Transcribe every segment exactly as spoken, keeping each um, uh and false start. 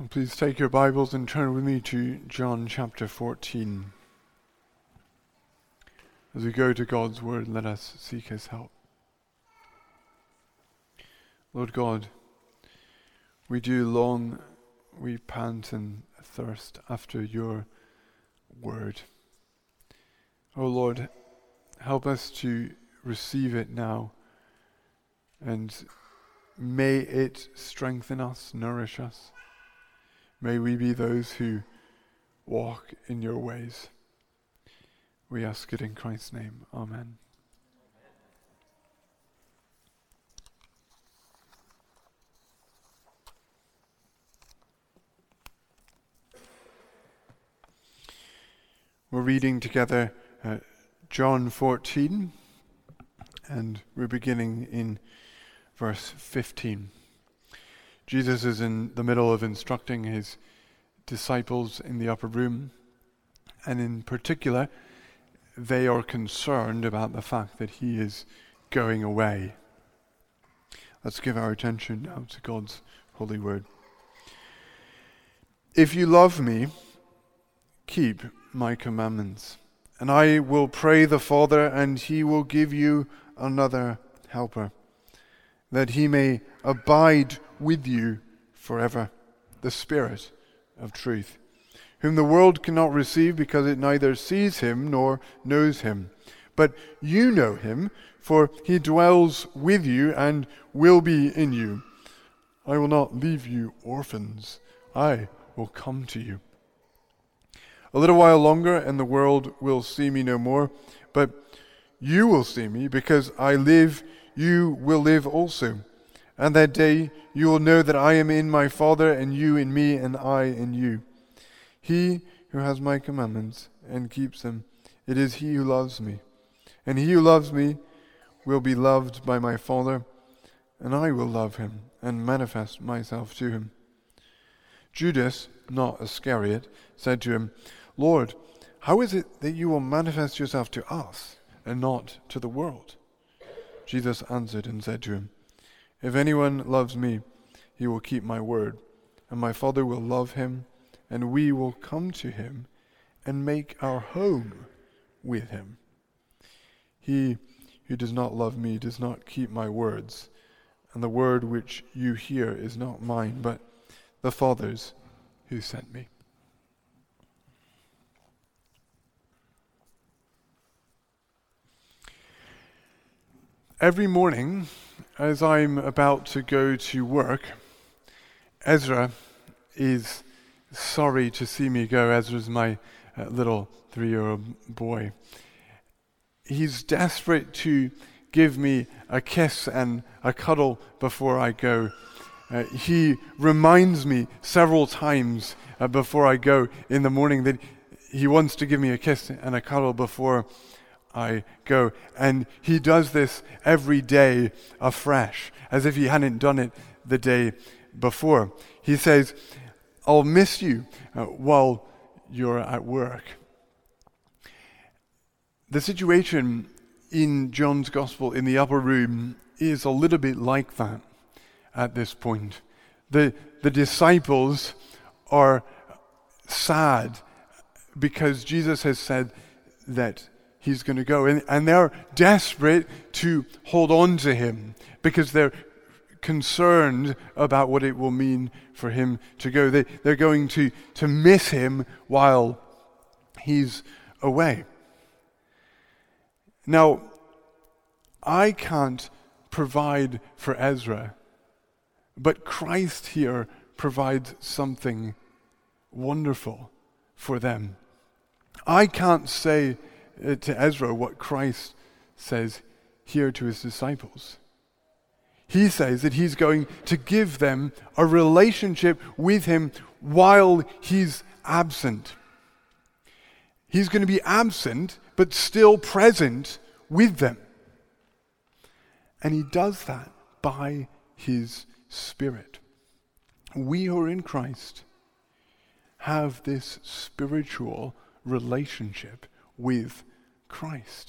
Please take your Bibles and turn with me to John chapter fourteen. As we go to God's Word, let us seek His help. Lord God, we do long, we pant and thirst after your Word. Oh Lord, help us to receive it now, and may it strengthen us, nourish us. May we be those who walk in your ways. We ask it in Christ's name. Amen. We're reading together uh, John fourteen, and we're beginning in verse fifteen. Jesus is in the middle of instructing his disciples in the upper room, and in particular, they are concerned about the fact that he is going away. Let's give our attention now to God's holy word. If you love me, keep my commandments, and I will pray the Father, and he will give you another helper, that he may abide with you forever, the Spirit of truth, whom the world cannot receive because it neither sees him nor knows him. But you know him, for he dwells with you and will be in you. I will not leave you orphans. I will come to you. A little while longer, and the world will see me no more, but you will see me, because I live, you will live also. And that day you will know that I am in my Father, and you in me, and I in you. He who has my commandments and keeps them, it is he who loves me. And he who loves me will be loved by my Father, and I will love him and manifest myself to him. Judas, not Iscariot, said to him, Lord, how is it that you will manifest yourself to us and not to the world? Jesus answered and said to him, If anyone loves me, he will keep my word, and my Father will love him, and we will come to him and make our home with him. He who does not love me does not keep my words, and the word which you hear is not mine, but the Father's who sent me. Every morning, as I'm about to go to work, Ezra is sorry to see me go. Ezra's my uh, little three-year-old boy. He's desperate to give me a kiss and a cuddle before I go. Uh, he reminds me several times uh, before I go in the morning that he wants to give me a kiss and a cuddle before I go. And he does this every day afresh, as if he hadn't done it the day before. He says, I'll miss you uh, while you're at work. The situation in John's Gospel in the upper room is a little bit like that at this point. The, the disciples are sad because Jesus has said that he's going to go. And, and they're desperate to hold on to him because they're concerned about what it will mean for him to go. They, they're going to, to miss him while he's away. Now, I can't provide for Ezra, but Christ here provides something wonderful for them. I can't say to Ezra what Christ says here to his disciples. He says that he's going to give them a relationship with him while he's absent. He's going to be absent, but still present with them. And he does that by his Spirit. We who are in Christ have this spiritual relationship with Christ.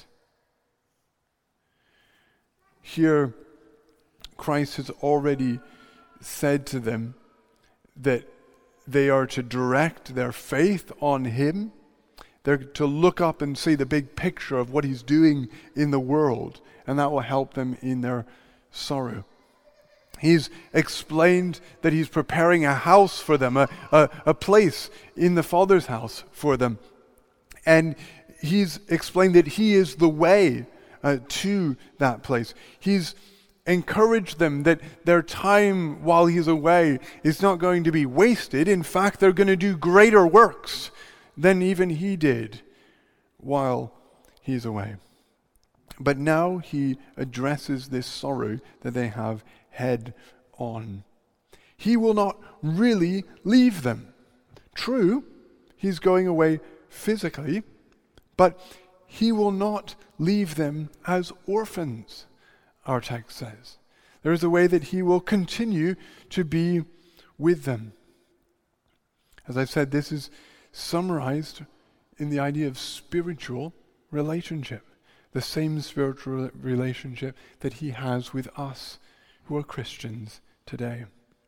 Here, Christ has already said to them that they are to direct their faith on him. They're to look up and see the big picture of what he's doing in the world, and that will help them in their sorrow. He's explained that he's preparing a house for them, a, a, a place in the Father's house for them. And he's explained that he is the way uh, to that place. He's encouraged them that their time while he's away is not going to be wasted. In fact, they're going to do greater works than even he did while he's away. But now he addresses this sorrow that they have head on. He will not really leave them. True, he's going away physically, but he will not leave them as orphans, our text says. There is a way that he will continue to be with them. As I've said, this is summarized in the idea of spiritual relationship, the same spiritual relationship that he has with us who are Christians today.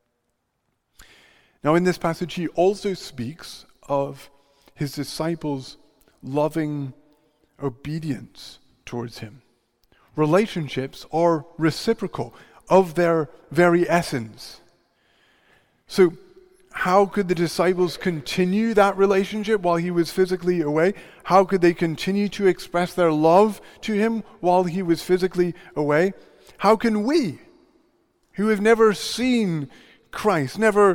Now, in this passage, he also speaks of his disciples' loving obedience towards him. Relationships are reciprocal of their very essence. So, how could the disciples continue that relationship while he was physically away? How could they continue to express their love to him while he was physically away? How can we, who have never seen Christ, never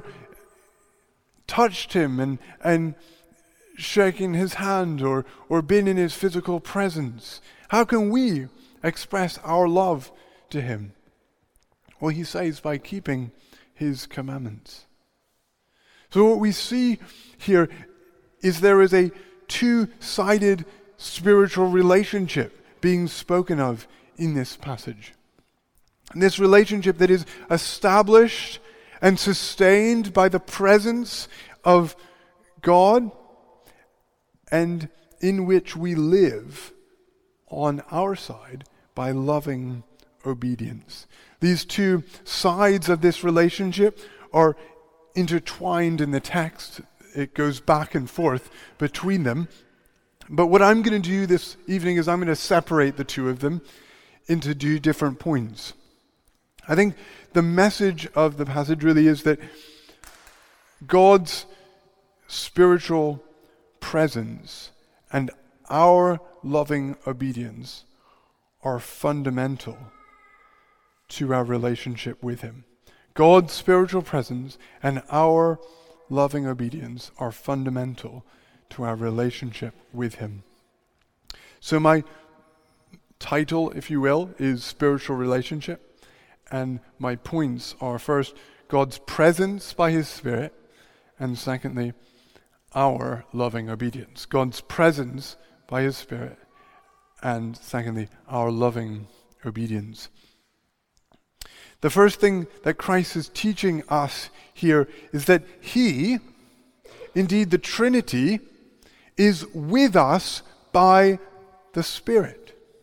touched him and, and shaken his hand or, or been in his physical presence, how can we express our love to him? Well, he says by keeping his commandments. So what we see here is there is a two-sided spiritual relationship being spoken of in this passage. And this relationship that is established and sustained by the presence of God, and in which we live on our side by loving obedience. These two sides of this relationship are intertwined in the text. It goes back and forth between them. But what I'm going to do this evening is I'm going to separate the two of them into two different points. I think the message of the passage really is that God's spiritual presence and our loving obedience are fundamental to our relationship with him. God's spiritual presence and our loving obedience are fundamental to our relationship with him. So my title, if you will, is Spiritual Relationship. And my points are, first, God's presence by his Spirit, and secondly, our loving obedience. God's presence by his Spirit, and secondly, our loving obedience. The first thing that Christ is teaching us here is that he, indeed the Trinity, is with us by the Spirit.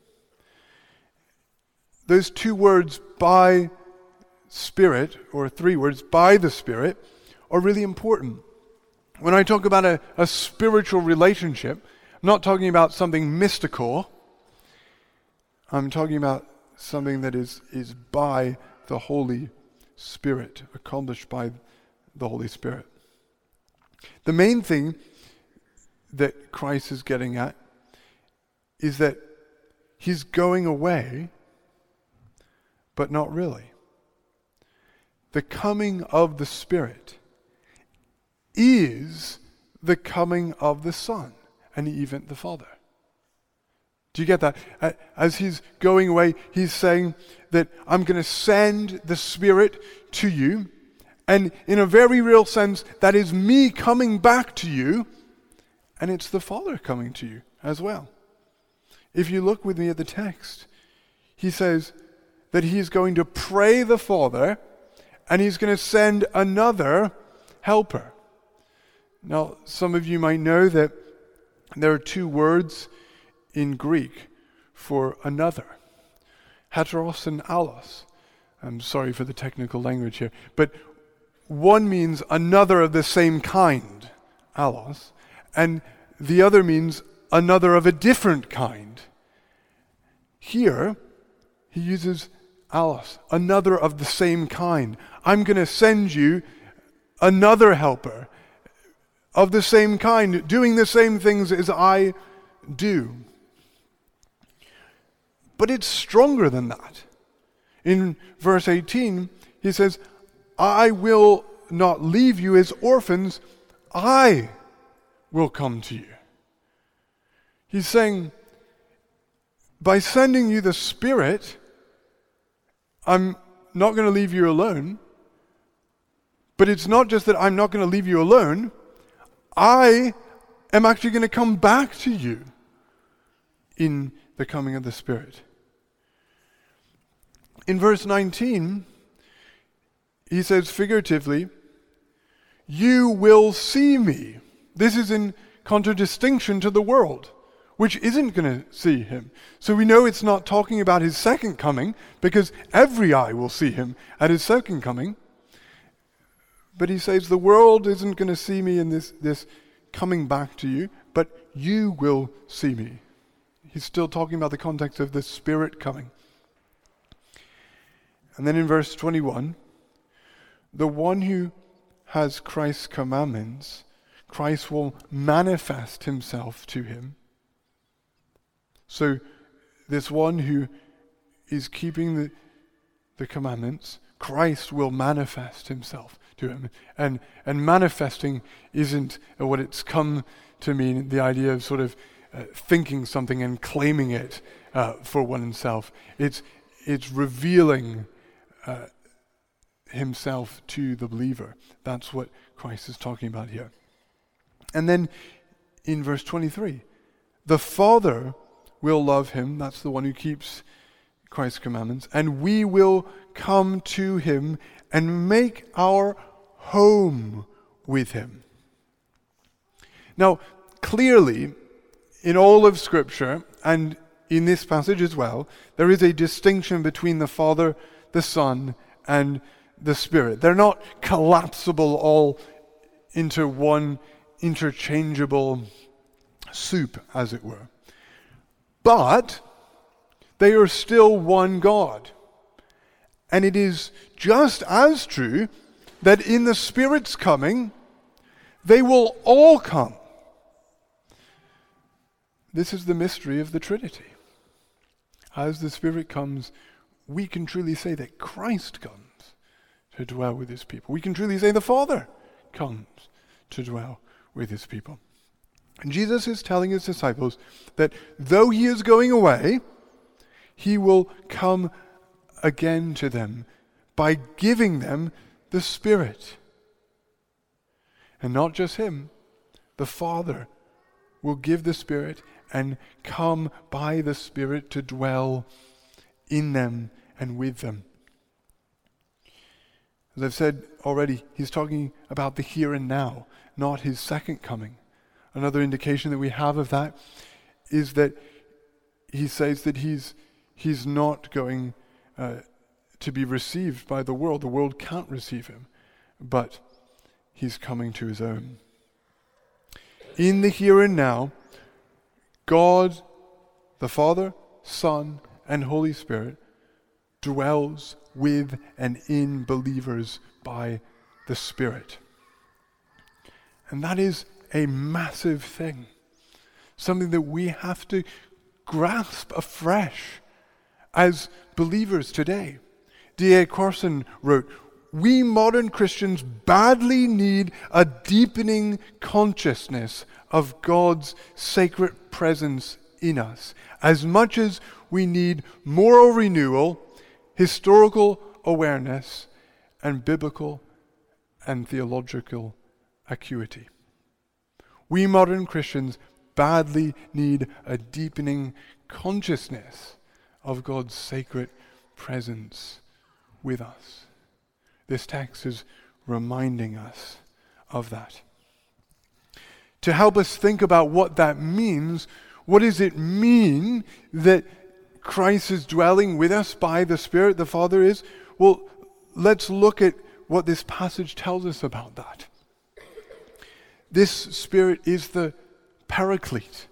Those two words, by Spirit, or three words, by the Spirit, are really important. When I talk about a, a spiritual relationship, I'm not talking about something mystical. I'm talking about something that is, is by the Holy Spirit, accomplished by the Holy Spirit. The main thing that Christ is getting at is that he's going away, but not really. The coming of the Spirit is the coming of the Son and even the Father. Do you get that? As he's going away, he's saying that I'm going to send the Spirit to you, and in a very real sense, that is me coming back to you, and it's the Father coming to you as well. If you look with me at the text, he says that he's going to pray the Father, and he's going to send another helper. Now, some of you might know that there are two words in Greek for another. Heteros and allos. I'm sorry for the technical language here. But one means another of the same kind, allos, and the other means another of a different kind. Here, he uses allos, another of the same kind. I'm going to send you another helper of the same kind, doing the same things as I do. But it's stronger than that. In verse eighteen, he says, I will not leave you as orphans, I will come to you. He's saying, by sending you the Spirit, I'm not going to leave you alone. But it's not just that I'm not going to leave you alone. I am actually going to come back to you in the coming of the Spirit. In verse nineteen, he says figuratively, you will see me. This is in contradistinction to the world, which isn't going to see him. So we know it's not talking about his second coming, because every eye will see him at his second coming. But he says the world isn't going to see me in this, this coming back to you, but you will see me. He's still talking about the context of the Spirit coming. And then in verse twenty-one, the one who has Christ's commandments, Christ will manifest himself to him. So this one who is keeping the, the commandments, Christ will manifest himself to him. And and manifesting isn't what it's come to mean, the idea of sort of uh, thinking something and claiming it uh, for oneself. It's it's revealing uh, himself to the believer. That's what Christ is talking about here. And then in verse twenty-three, the Father will love him, that's the one who keeps Christ's commandments, and we will come to him and make our home with him. Now, clearly, in all of Scripture, and in this passage as well, there is a distinction between the Father, the Son, and the Spirit. They're not collapsible all into one interchangeable soup, as it were. But they are still one God. And it is just as true that in the Spirit's coming, they will all come. This is the mystery of the Trinity. As the Spirit comes, we can truly say that Christ comes to dwell with his people. We can truly say the Father comes to dwell with his people. And Jesus is telling his disciples that though he is going away, he will come again to them by giving them the Spirit. And not just him, the Father will give the Spirit and come by the Spirit to dwell in them and with them. As I've said already, he's talking about the here and now, not his second coming. Another indication that we have of that is that he says that he's he's not going uh, to be received by the world. The world can't receive him, but he's coming to his own. In the here and now, God, the Father, Son, and Holy Spirit dwells with and in believers by the Spirit. And that is a massive thing, something that we have to grasp afresh as believers today. D A Carson wrote, "We modern Christians badly need a deepening consciousness of God's sacred presence in us, as much as we need moral renewal, historical awareness, and biblical and theological acuity." We modern Christians badly need a deepening consciousness of God's sacred presence with us. This text is reminding us of that. To help us think about what that means, what does it mean that Christ is dwelling with us by the Spirit, the Father is? Well, let's look at what this passage tells us about that. This Spirit is the Paraclete.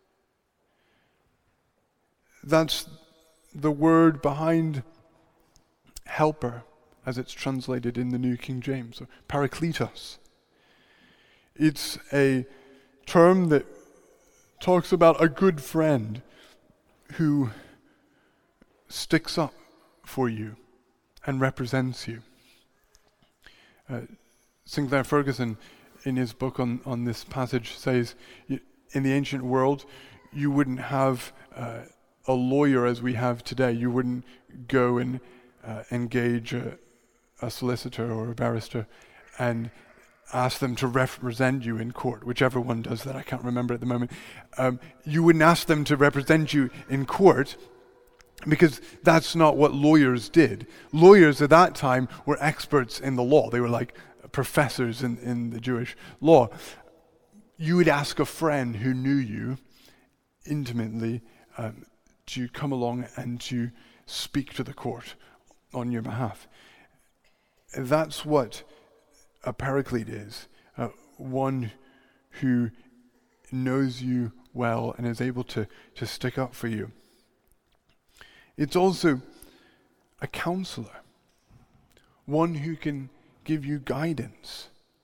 That's the word behind helper, as it's translated in the New King James, or parakletos. It's a term that talks about a good friend who sticks up for you and represents you. Uh, Sinclair Ferguson, in his book on, on this passage, says, in the ancient world, you wouldn't have uh, a lawyer as we have today. You wouldn't go and uh, engage a, a solicitor or a barrister and ask them to represent you in court, whichever one does that, I can't remember at the moment. Um, you wouldn't ask them to represent you in court because that's not what lawyers did. Lawyers at that time were experts in the law. They were like professors in, in the Jewish law. You would ask a friend who knew you intimately um, to come along and to speak to the court on your behalf. That's what a paraclete is, uh, one who knows you well and is able to, to stick up for you. It's also a counselor, one who can give you guidance.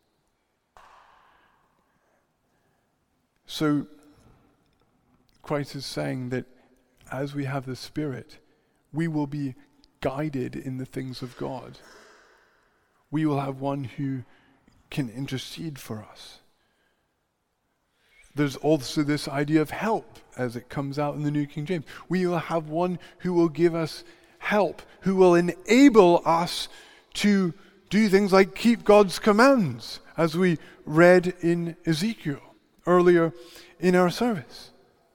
So Christ is saying that as we have the Spirit, we will be guided in the things of God. We will have one who can intercede for us. There's also this idea of help as it comes out in the New King James. We will have one who will give us help, who will enable us to do things like keep God's commands, as we read in Ezekiel earlier in our service.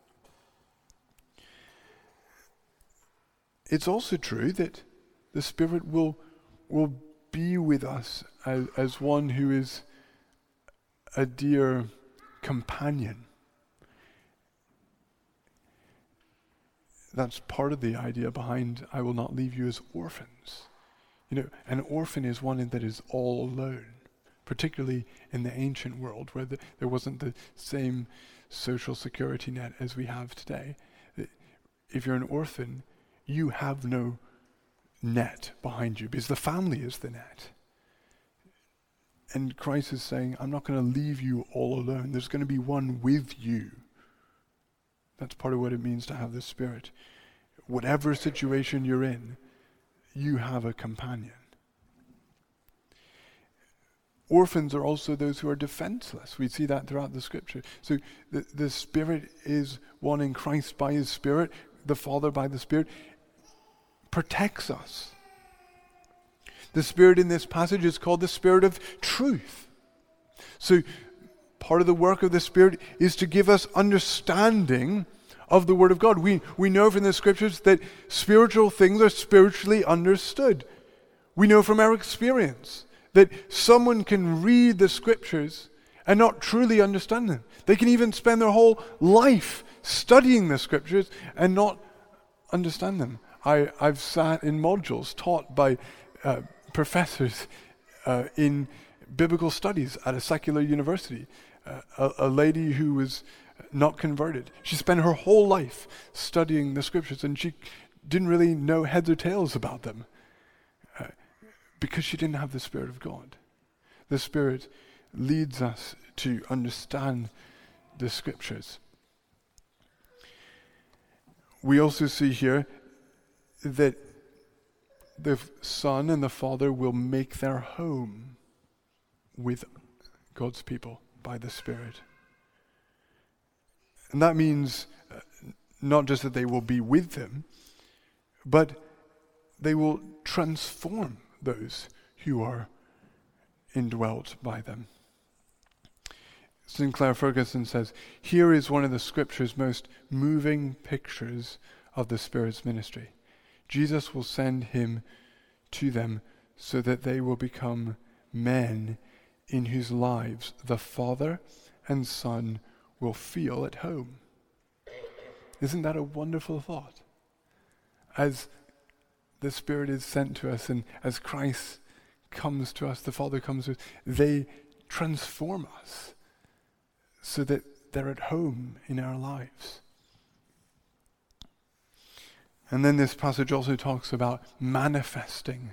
It's also true that the Spirit will, will be with us as, as one who is a dear companion. That's part of the idea behind I will not leave you as orphans. You know, an orphan is one that is all alone, particularly in the ancient world where the, there wasn't the same social security net as we have today. If you're an orphan, you have no net behind you because the family is the net. And Christ is saying, I'm not going to leave you all alone. There's going to be one with you. That's part of what it means to have the Spirit. Whatever situation you're in, you have a companion. Orphans are also those who are defenseless. We see that throughout the Scripture. So the, the Spirit is one in Christ by His Spirit, the Father by the Spirit, protects us. The Spirit in this passage is called the Spirit of truth. So part of the work of the Spirit is to give us understanding of the Word of God. We, we know from the Scriptures that spiritual things are spiritually understood. We know from our experience that someone can read the Scriptures and not truly understand them. They can even spend their whole life studying the Scriptures and not understand them. I, I've sat in modules taught by uh, professors uh, in biblical studies at a secular university. Uh, a, a lady who was not converted. She spent her whole life studying the Scriptures and she didn't really know heads or tails about them uh, because she didn't have the Spirit of God. The Spirit leads us to understand the Scriptures. We also see here that the Son and the Father will make their home with God's people by the Spirit. And that means uh, not just that they will be with them, but they will transform those who are indwelt by them. Sinclair Ferguson says, here is one of the Scripture's most moving pictures of the Spirit's ministry. Jesus will send him to them so that they will become men in whose lives the Father and Son will feel at home. Isn't that a wonderful thought? As the Spirit is sent to us and as Christ comes to us, the Father comes to us, they transform us so that they're at home in our lives. And then this passage also talks about manifesting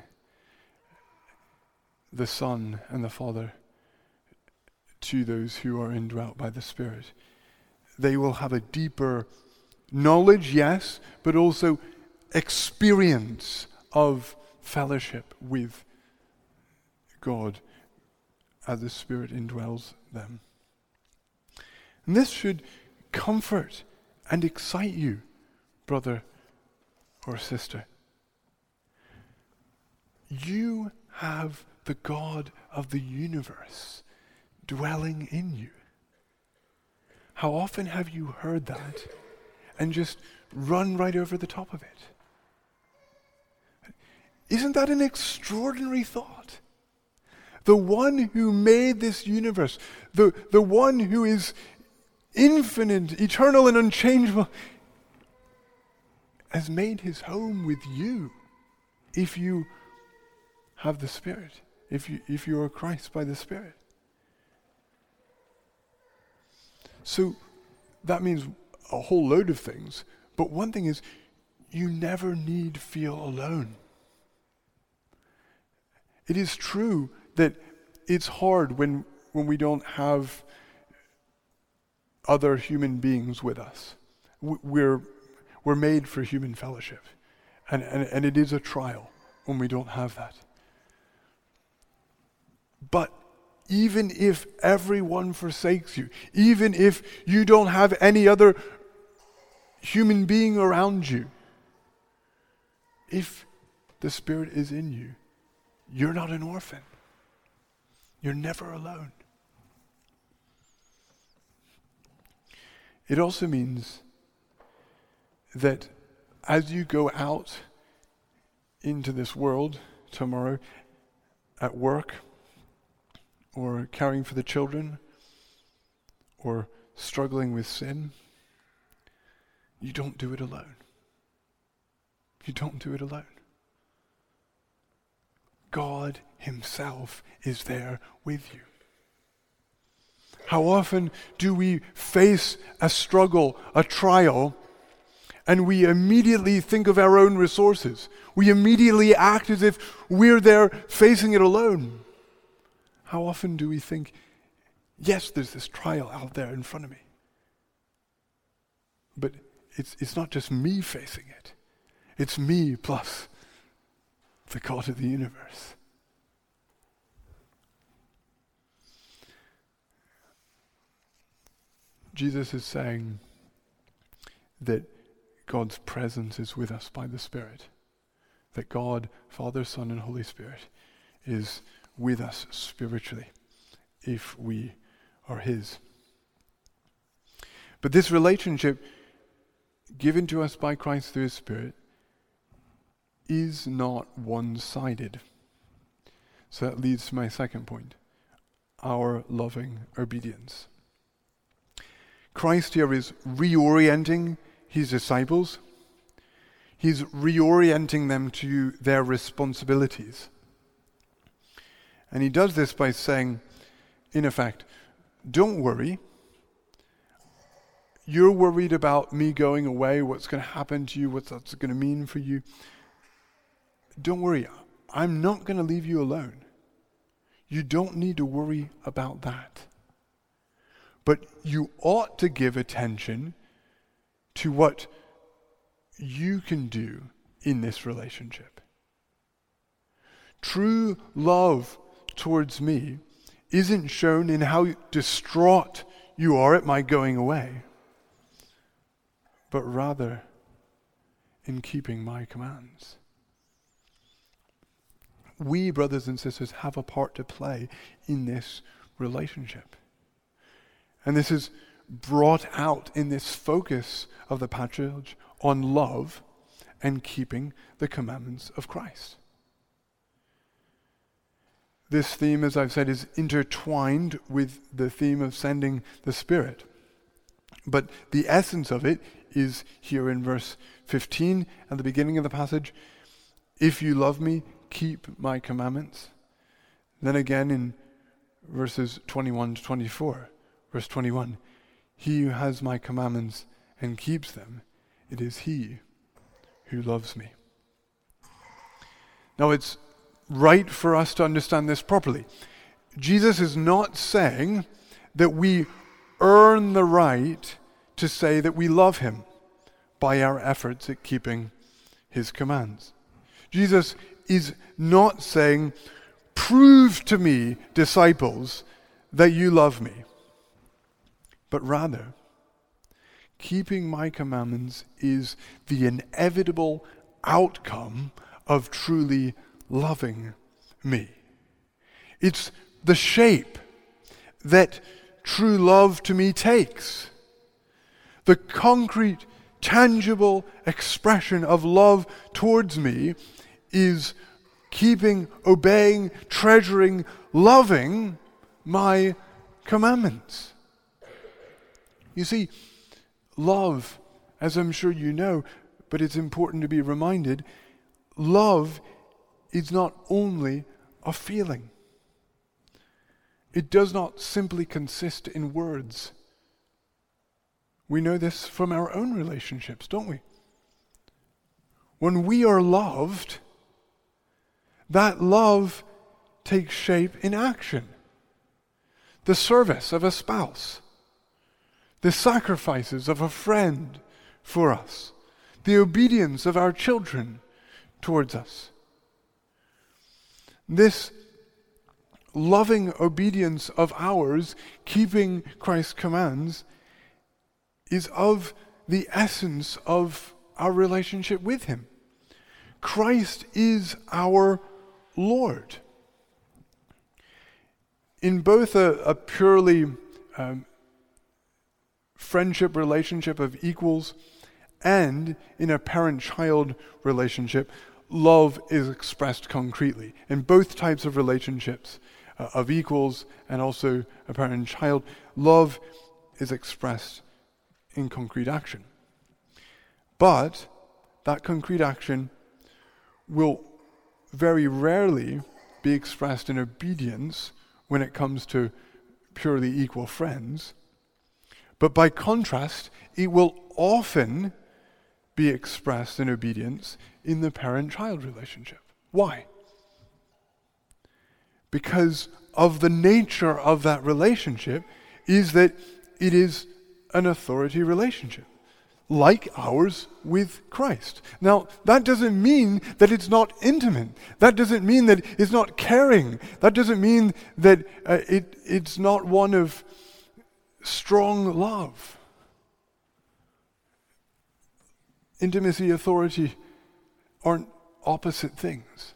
the Son and the Father to those who are indwelt by the Spirit. They will have a deeper knowledge, yes, but also experience of fellowship with God as the Spirit indwells them. And this should comfort and excite you, brother or sister. You have the God of the universe dwelling in you. How often have you heard that and just run right over the top of it? Isn't that an extraordinary thought? The one who made this universe, the, the one who is infinite, eternal, and unchangeable, has made his home with you if you have the Spirit, if you if you are Christ by the Spirit. So that means a whole load of things, but one thing is you never need feel alone. It is true that it's hard when when we don't have other human beings with us. We're we're made for human fellowship, and, and and it is a trial when we don't have that. But even if everyone forsakes you, even if you don't have any other human being around you, if the Spirit is in you, you're not an orphan. You're never alone. It also means that as you go out into this world tomorrow, at work, or caring for the children, or struggling with sin, you don't do it alone. You don't do it alone. God himself is there with you. How often do we face a struggle, a trial, and we immediately think of our own resources? We immediately act as if we're there facing it alone. How often do we think, yes, there's this trial out there in front of me, but it's it's not just me facing it. It's me plus the God of the universe. Jesus is saying that God's presence is with us by the Spirit. That God, Father, Son, and Holy Spirit is with us spiritually if we are his. But this relationship given to us by Christ through his Spirit is not one-sided. So that leads to my second point, our loving obedience. Christ here is reorienting his disciples. He's reorienting them to their responsibilities. And he does this by saying, in effect, don't worry. You're worried about me going away, what's going to happen to you, what that's going to mean for you. Don't worry. I'm not going to leave you alone. You don't need to worry about that. But you ought to give attention to what you can do in this relationship. True love towards me isn't shown in how distraught you are at my going away, but rather in keeping my commands. We, brothers and sisters, have a part to play in this relationship. And this is brought out in this focus of the passage on love and keeping the commandments of Christ. This theme, as I've said, is intertwined with the theme of sending the Spirit. But the essence of it is here in verse fifteen, at the beginning of the passage. If you love me, keep my commandments. Then again in verses twenty-one to twenty-four, verse twenty-one, he who has my commandments and keeps them, it is he who loves me. Now it's right for us to understand this properly. Jesus is not saying that we earn the right to say that we love him by our efforts at keeping his commands. Jesus is not saying, prove to me, disciples, that you love me. But rather, keeping my commandments is the inevitable outcome of truly loving me. It's the shape that true love to me takes. The concrete, tangible expression of love towards me is keeping, obeying, treasuring, loving my commandments. You see, love, as I'm sure you know, but it's important to be reminded, love is not only a feeling. It does not simply consist in words. We know this from our own relationships, don't we? When we are loved, that love takes shape in action. The service of a spouse, the sacrifices of a friend for us, the obedience of our children towards us. This loving obedience of ours, keeping Christ's commands, is of the essence of our relationship with him. Christ is our Lord. In both a, a purely um, friendship relationship of equals and in a parent-child relationship, love is expressed concretely. In both types of relationships, uh, of equals and also a parent-child, love is expressed in concrete action. But that concrete action will very rarely be expressed in obedience when it comes to purely equal friends. But by contrast, it will often be expressed in obedience in the parent-child relationship. Why? Because of the nature of that relationship is that it is an authority relationship, like ours with Christ. Now, that doesn't mean that it's not intimate. That doesn't mean that it's not caring. That doesn't mean that uh, it it's not one of strong love. Intimacy, authority aren't opposite things.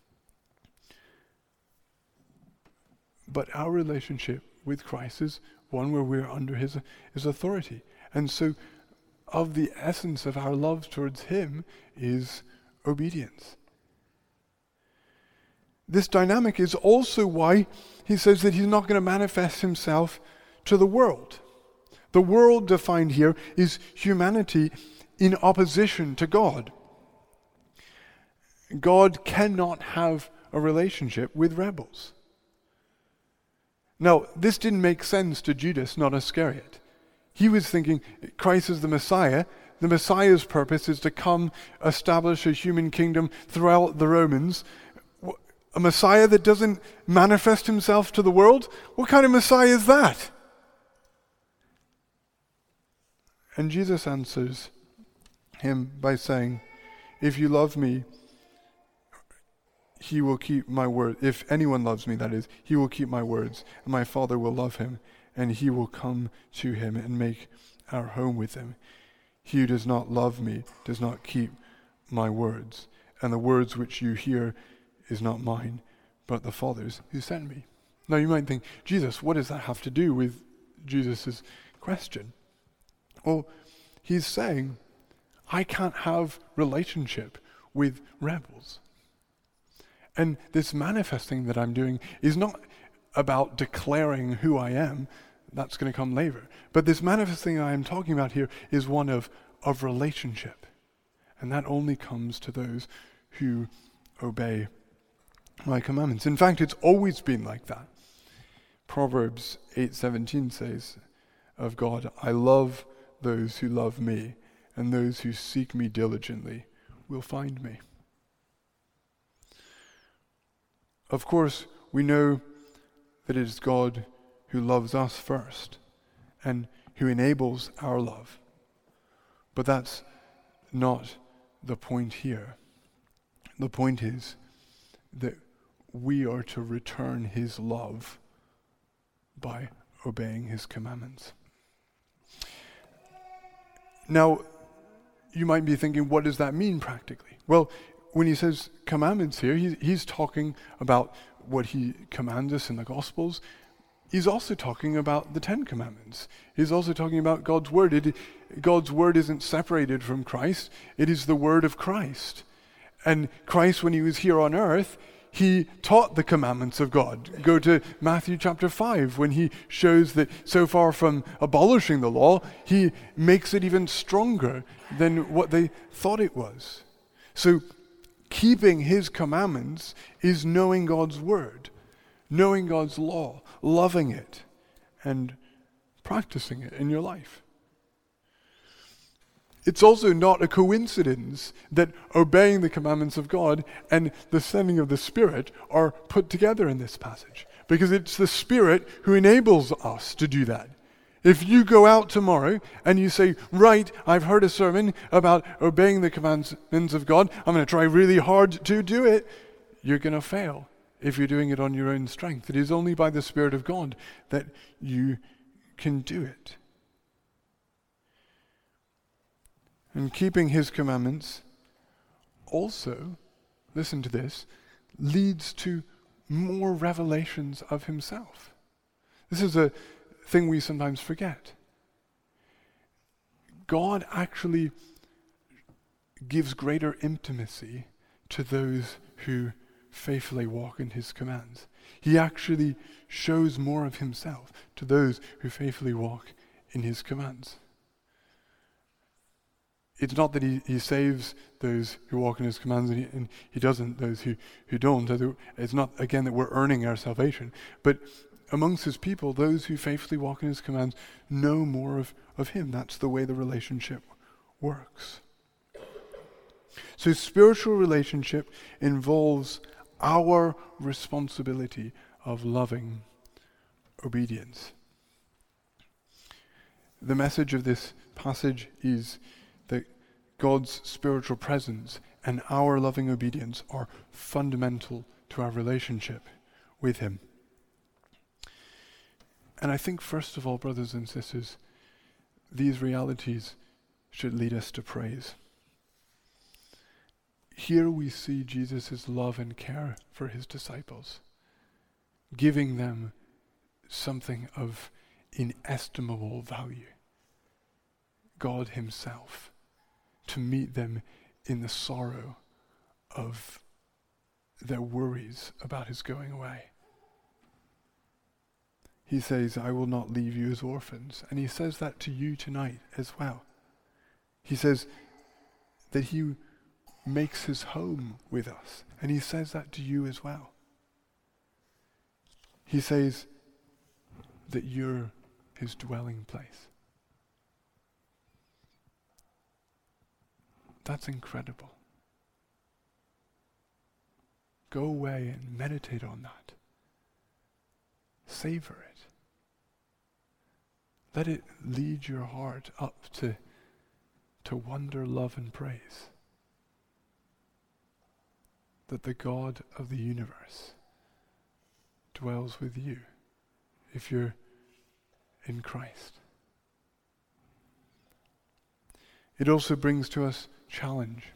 But our relationship with Christ is one where we're under his, his authority. And so of the essence of our love towards him is obedience. This dynamic is also why he says that he's not going to manifest himself to the world. The world defined here is humanity in opposition to God. God cannot have a relationship with rebels. Now, this didn't make sense to Judas, not Iscariot. He was thinking, Christ is the Messiah. The Messiah's purpose is to come establish a human kingdom throughout the Romans. A Messiah that doesn't manifest himself to the world? What kind of Messiah is that? And Jesus answers him by saying, if you love me, he will keep my word. If anyone loves me, that is, he will keep my words, and my Father will love him, and he will come to him and make our home with him. He who does not love me does not keep my words, and the words which you hear is not mine, but the Father's who sent me. Now you might think, Jesus, what does that have to do with Jesus' question? Well, he's saying, I can't have relationship with rebels. And this manifesting that I'm doing is not about declaring who I am. That's going to come later. But this manifesting I am talking about here is one of, of relationship. And that only comes to those who obey my commandments. In fact, it's always been like that. Proverbs eight seventeen says of God, I love those who love me, and those who seek me diligently will find me. Of course, we know that it is God who loves us first and who enables our love. But that's not the point here. The point is that we are to return his love by obeying his commandments. Now, you might be thinking, what does that mean practically? Well, when he says commandments here, he, he's talking about what he commands us in the Gospels. He's also talking about the Ten Commandments. He's also talking about God's Word. It, God's Word isn't separated from Christ. It is the Word of Christ. And Christ, when he was here on earth, he taught the commandments of God. Go to Matthew chapter five, when he shows that so far from abolishing the law, he makes it even stronger than what they thought it was. So keeping his commandments is knowing God's word, knowing God's law, loving it, and practicing it in your life. It's also not a coincidence that obeying the commandments of God and the sending of the Spirit are put together in this passage, because it's the Spirit who enables us to do that. If you go out tomorrow and you say, right, I've heard a sermon about obeying the commandments of God, I'm going to try really hard to do it, you're going to fail if you're doing it on your own strength. It is only by the Spirit of God that you can do it. And keeping his commandments also, listen to this, leads to more revelations of himself. This is a thing we sometimes forget. God actually gives greater intimacy to those who faithfully walk in his commands. He actually shows more of himself to those who faithfully walk in his commands. It's not that he, he saves those who walk in his commands and he, and he doesn't those who, who don't. It's not, again, that we're earning our salvation. But amongst his people, those who faithfully walk in his commands know more of, of him. That's the way the relationship works. So spiritual relationship involves our responsibility of loving obedience. The message of this passage is that God's spiritual presence and our loving obedience are fundamental to our relationship with him. And I think, first of all, brothers and sisters, these realities should lead us to praise. Here we see Jesus' love and care for his disciples, giving them something of inestimable value. God himself, to meet them in the sorrow of their worries about his going away. He says, I will not leave you as orphans. And he says that to you tonight as well. He says that he makes his home with us. And he says that to you as well. He says that you're his dwelling place. That's incredible. Go away and meditate on that. Savor it. Let it lead your heart up to, to wonder, love, and praise that the God of the universe dwells with you if you're in Christ. It also brings to us challenge.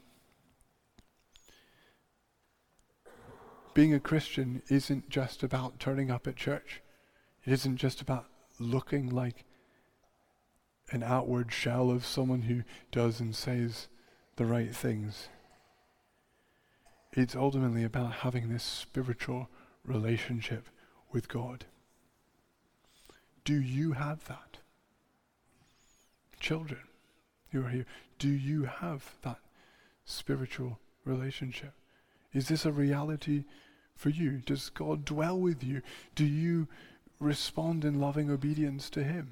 Being a Christian isn't just about turning up at church. It isn't just about looking like an outward shell of someone who does and says the right things. It's ultimately about having this spiritual relationship with God. Do you have that? Children who are here, do you have that spiritual relationship? Is this a reality for you? Does God dwell with you? Do you respond in loving obedience to him?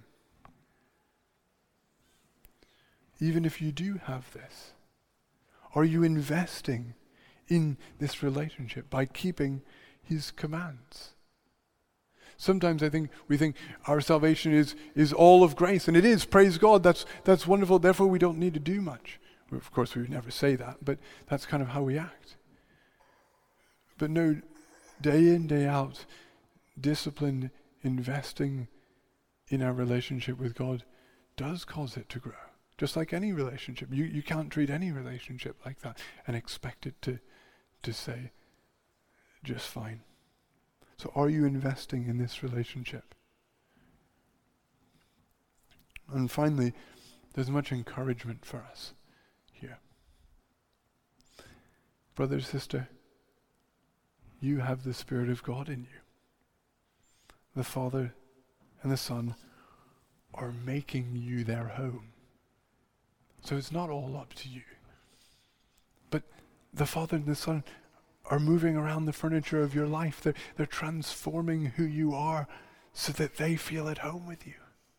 Even if you do have this, are you investing in this relationship by keeping his commands? Sometimes I think we think our salvation is, is all of grace, and it is, praise God, that's that's wonderful, therefore we don't need to do much. Well, of course we would never say that, but that's kind of how we act. But no, day in, day out, disciplined investing in our relationship with God does cause it to grow. Just like any relationship. You you can't treat any relationship like that and expect it to, to say just fine. So are you investing in this relationship? And finally, there's much encouragement for us here. Brother, sister, you have the Spirit of God in you. The Father and the Son are making you their home. So it's not all up to you. But the Father and the Son are moving around the furniture of your life. They're, they're transforming who you are so that they feel at home with you.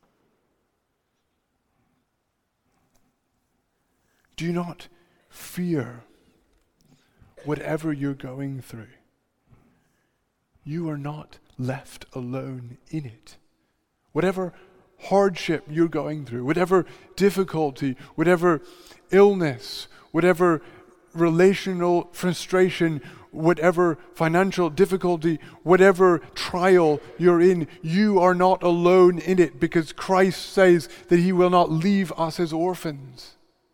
Do not fear whatever you're going through. You are not left alone in it. Whatever hardship you're going through, whatever difficulty, whatever illness, whatever relational frustration, whatever financial difficulty, whatever trial you're in, you are not alone in it, because Christ says that he will not leave us as orphans.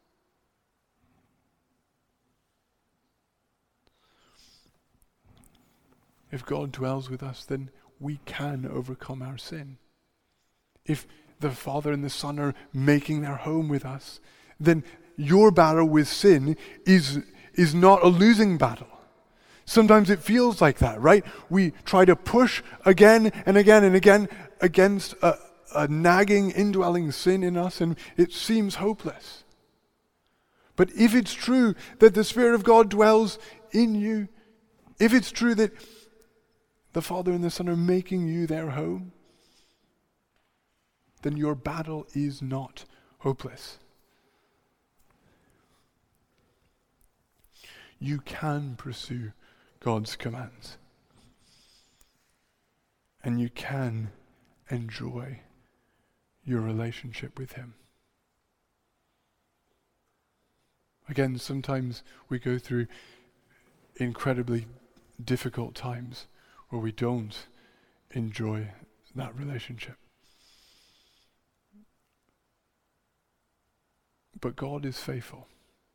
If God dwells with us, then we can overcome our sin. If the Father and the Son are making their home with us, then your battle with sin is, is not a losing battle. Sometimes it feels like that, right? We try to push again and again and again against a, a nagging, indwelling sin in us, and it seems hopeless. But if it's true that the Spirit of God dwells in you, if it's true that the Father and the Son are making you their home, then your battle is not hopeless. You can pursue God's commands. And you can enjoy your relationship with him. Again, sometimes we go through incredibly difficult times where we don't enjoy that relationship. But God is faithful.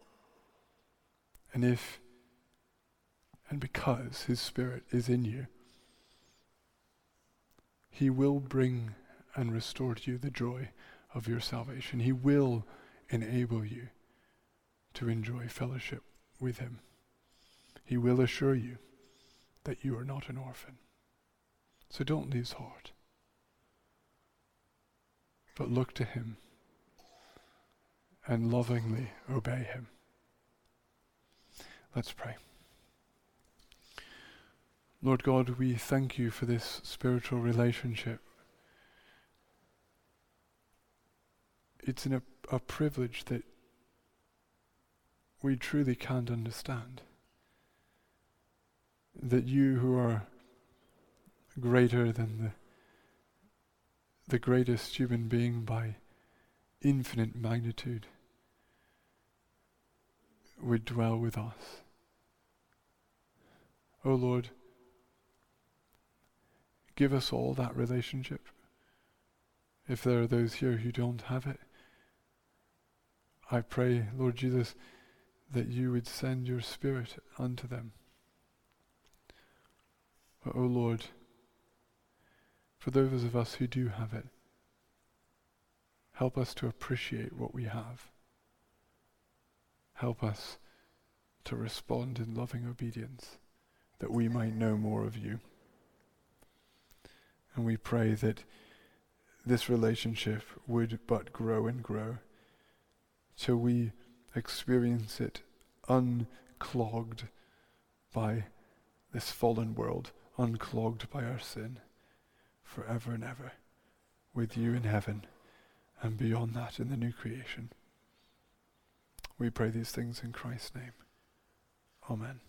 And if, and because his Spirit is in you, he will bring and restore to you the joy of your salvation. He will enable you to enjoy fellowship with him. He will assure you that you are not an orphan. So don't lose heart, but look to him and lovingly obey him. Let's pray. Lord God, we thank you for this spiritual relationship. It's an, a, a privilege that we truly can't understand. That you, who are greater than the, the greatest human being by infinite magnitude, would dwell with us. Oh Lord, give us all that relationship. If there are those here who don't have it, I pray, Lord Jesus, that you would send your Spirit unto them. But, oh Lord, for those of us who do have it, help us to appreciate what we have. Help us to respond in loving obedience, that we might know more of you. And we pray that this relationship would but grow and grow till we experience it unclogged by this fallen world unclogged by our sin forever and ever, with you in heaven and beyond that in the new creation. We pray these things in Christ's name. Amen.